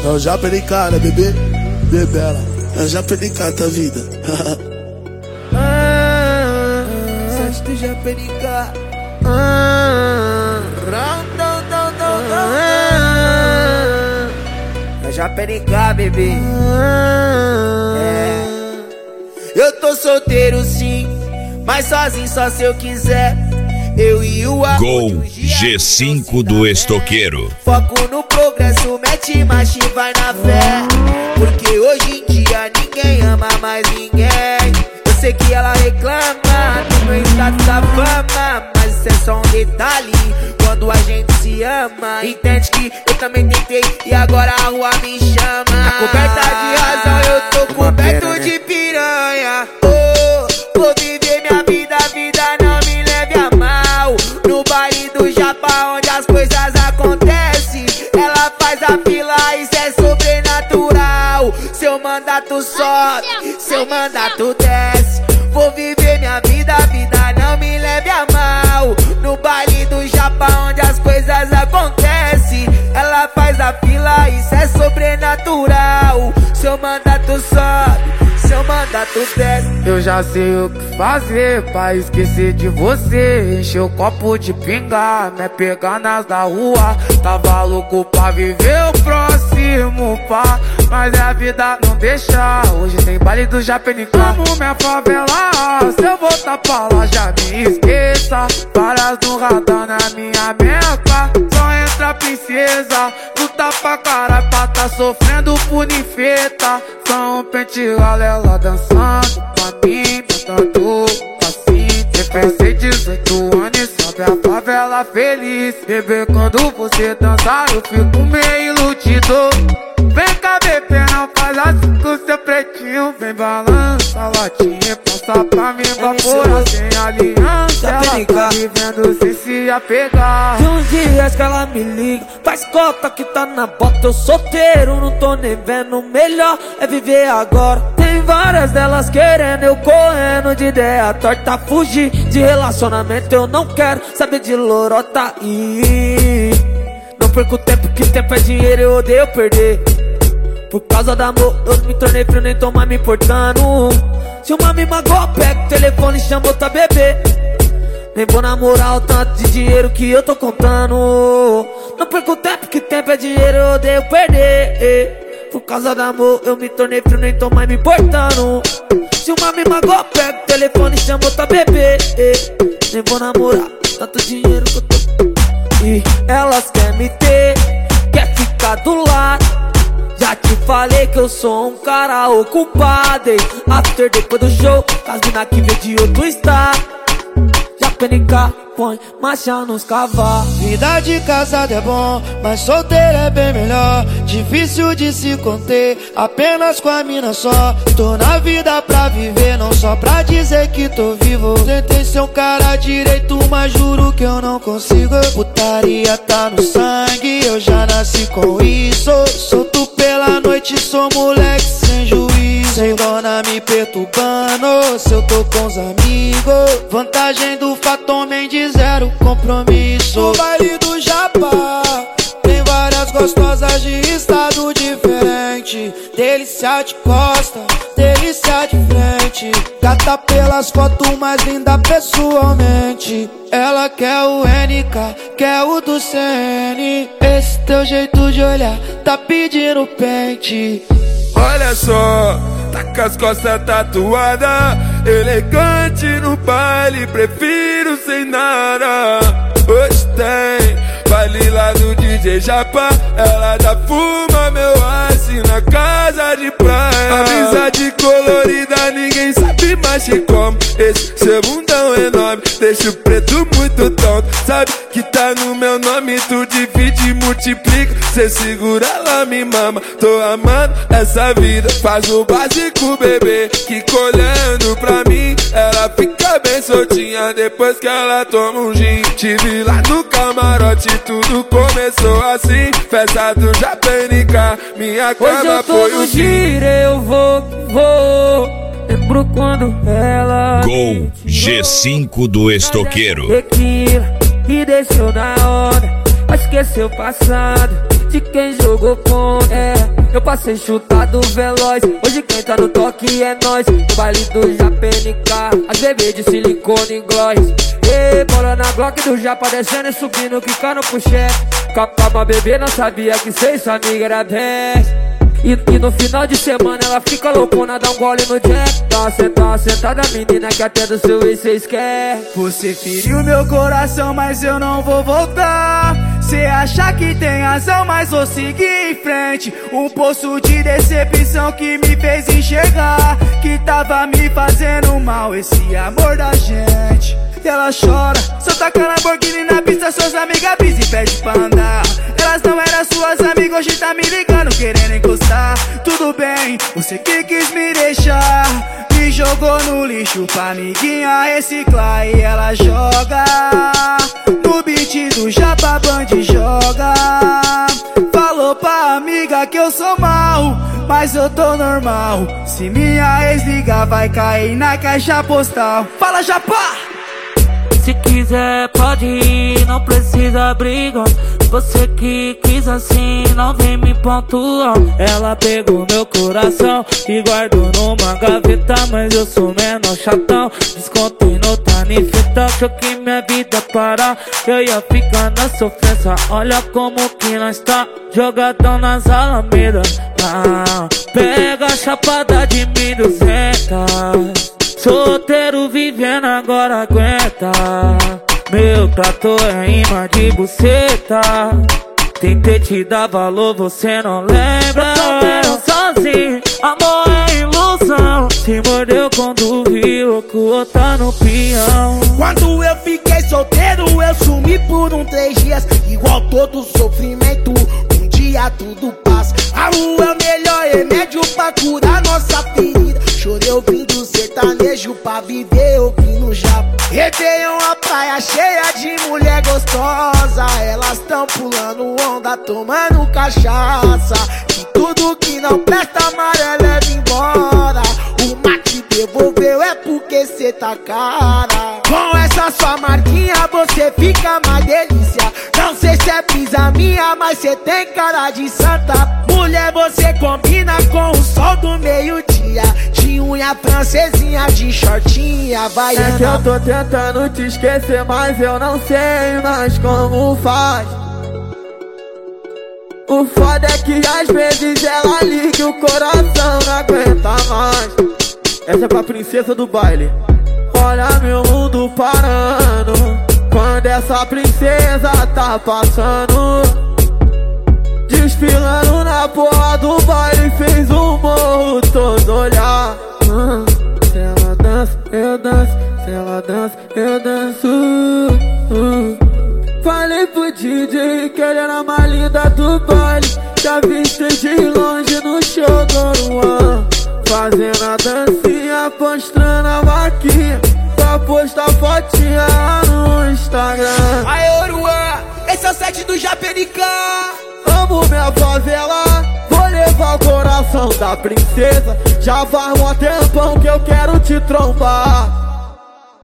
Eu já perdi cara, bebê. Bebela. Eu já perdi cara da vida. Sete do Japerica. É Japerica, bebê. Eu tô solteiro sim, mas sozinho só se eu quiser. Eu e o amor. Gol G5 do Estoqueiro. Foco no progresso, mete marcha e vai na fé. Porque hoje em dia ninguém ama mais ninguém. Eu sei que ela reclama do meu status da fama, mas isso é só um detalhe quando a gente se ama. Entende que eu também tentei e agora a rua me chama. A coberta de razão, eu tô coberto de piranha. Oh, vou viver minha vida, a vida não me leve a mal. No baile do Japa, onde as coisas acontecem, ela faz a fila, isso é sobrenatural. Seu mandato sobe, seu mandato desce. Vou viver minha vida, a vida não me leve a mal. No baile do Japa, onde as coisas acontecem, ela faz a fila, isso é sobrenatural. Seu mandato sobe, seu mandato desce. Eu já sei o que fazer pra esquecer de você. Encher o copo de pinga, me pegar nas da rua. Tava louco pra viver o próximo, pá, mas a vida não deixa. Hoje tem baile do Japerica. Amo minha favela, se eu voltar pra lá já me esqueça. Várias no radar na minha meca. Só entra princesa, luta pra caralho pra tá sofrendo por ninfeta. Só um pente galela dançando pra mim, cantando assim. Eu pensei 18 anos e sobe a favela feliz. Bebê, quando você dançar eu fico meio iludido. Vem cá, bebê, não faz assim com seu pretinho. Vem balança a latinha, passa pra mim, evaporar sem aliança. Ela tá vivendo sem se apegar. De uns dias que ela me liga, faz cota que tá na bota. Eu solteiro, não tô nem vendo. Melhor é viver agora. Tem várias delas querendo, eu correndo de ideia torta. Fugir de relacionamento, eu não quero saber de lorota. Não perco tempo, que tempo é dinheiro, eu odeio perder. Por causa do amor, eu me tornei frio, nem tô mais me importando. Se uma me magoa, pega o telefone e chama outra bebê. Nem vou namorar o tanto de dinheiro que eu tô contando. Não perco tempo, que tempo é dinheiro, eu odeio perder. Por causa do amor, eu me tornei frio, nem tô mais me importando. Se uma me magoa, pega o telefone e chama outra bebê. Nem vou namorar tanto dinheiro que eu tô. E elas querem me ter, quer ficar do lado. Já te falei que eu sou um cara ocupado. After depois do show, as mina que vem de outro estado. Japerica põe marcha nos cavalos. Vida de casado é bom, mas solteiro é bem melhor. Difícil de se conter, apenas com a mina só. Tô na vida pra viver, não só pra dizer que tô vivo. Tentei ser um cara direito, mas juro que eu não consigo. Putaria tá no sangue, eu já nasci com isso. Solto pela noite, sou moleque sem juízo. Sem dona me perturbando, se eu tô com os amigos. Vantagem do fato, homem de zero compromisso. No baile do Japa tem várias gostosas de estado diferente. Delícia de costa, delícia de frente. Gata pelas fotos, mais linda pessoalmente. Ela quer o NK, quer o do CN. Esse teu jeito de olhar tá pedindo pente. Olha só, tá com as costas tatuadas, elegante no baile, prefiro sem nada. Hoje tem baile lá do DJ Japa, ela já fuma meu ice na casa de praia. Amizade colorida, ninguém sabe mais que como. Esse seu bundão enorme deixa o preto muito tonto. Sabe que tá no meu nome, tu divide e multiplica. Cê segura, ela me mama, tô amando essa vida. Faz o básico, bebê, que olhando pra mim ela fica bem soltinha depois que ela toma um gin. Tive lá no camarote, tudo começou assim. Festa do Japerica, minha cama foi o giro. Eu vou. Lembro quando ela Gol G5 do Estoqueiro. Tequila e deixou na onda, esqueceu o passado de quem jogou contra. Eu passei chutado veloz, hoje quem tá no toque é nós. No baile do JPNK, as bebês de silicone e gloss. Ei, bola na Glock do Japa descendo e subindo, quicando pro chefe. Calma, bebê, não sabia que cê e sua amiga era 10. E no final de semana ela fica loucona, dá um gole no jack. Tá uma sentada menina que até do seu ex cês quer. Você feriu meu coração, mas eu não vou voltar. Cê acha que tem razão, mas vou seguir em frente. Um poço de decepção que me fez enxergar que tava me fazendo mal esse amor da gente. E ela chora, só taca Lamborghini na pista, suas amigas brisa e pede pra andar. Elas não eram suas amigas, hoje tá me ligando, querendo encostar. Tudo bem, você que quis me deixar, me jogou no lixo pra amiguinha reciclar. E ela joga no beat do Japa Band, joga. Falou pra amiga que eu sou mal, mas eu tô normal. Se minha ex ligar vai cair na caixa postal. Fala, Japa! Se quiser pode ir, não precisa brigar. Você que quis assim, não vem me pontuar. Ela pegou meu coração e guardou numa gaveta, mas eu sou menor chatão. Descontei no tanifeta, achou que minha vida parar, eu ia ficar na sofrência. Olha como que nós tá, jogadão nas alamedas. Pega a chapada de 1200. Solteiro vivendo agora aguenta. Meu trator é imã de buceta. Tentei te dar valor, você não lembra. Eu sozinho, amor é ilusão. Se mordeu quando viu que o outro tá no peão. Quando eu fiquei solteiro, eu sumi por 3 dias. Igual todo sofrimento, um dia tudo passa. A lua é o melhor remédio pra curar nossa ferida. Chorei ouvindo sertanejo pra viver ouvindo Japa. Réveillon, a praia cheia de mulher gostosa. Elas tão pulando onda, tomando cachaça. E tudo que não presta amarelo leva embora. O mar te devolveu é porque cê tá cara. Com essa sua marquinha você fica mais delícia. Não sei se é brisa minha, mas cê tem cara de santa. Mulher, você combina com o sol do meio-dia. De unha francesinha, de shortinha, vai. É que eu tô tentando te esquecer, mas eu não sei mais como faz. O foda é que às vezes ela liga e o coração não aguenta mais. Essa é pra princesa do baile. Olha meu mundo parando quando essa princesa tá passando. Desfilando na porra do baile, fez um morro todo olhar. Se ela dança, eu danço. Se ela dança, eu danço. Falei pro DJ que ele era a mais linda do baile. Já viste de longe no show do Luan, fazendo a dancinha, postando a vaquinha pra postar fotinha no Instagram. Aê, Oruan, esse é o set do JPNK. Amo minha favela, vou levar o coração da princesa. Já faz um tempão que eu quero te trombar.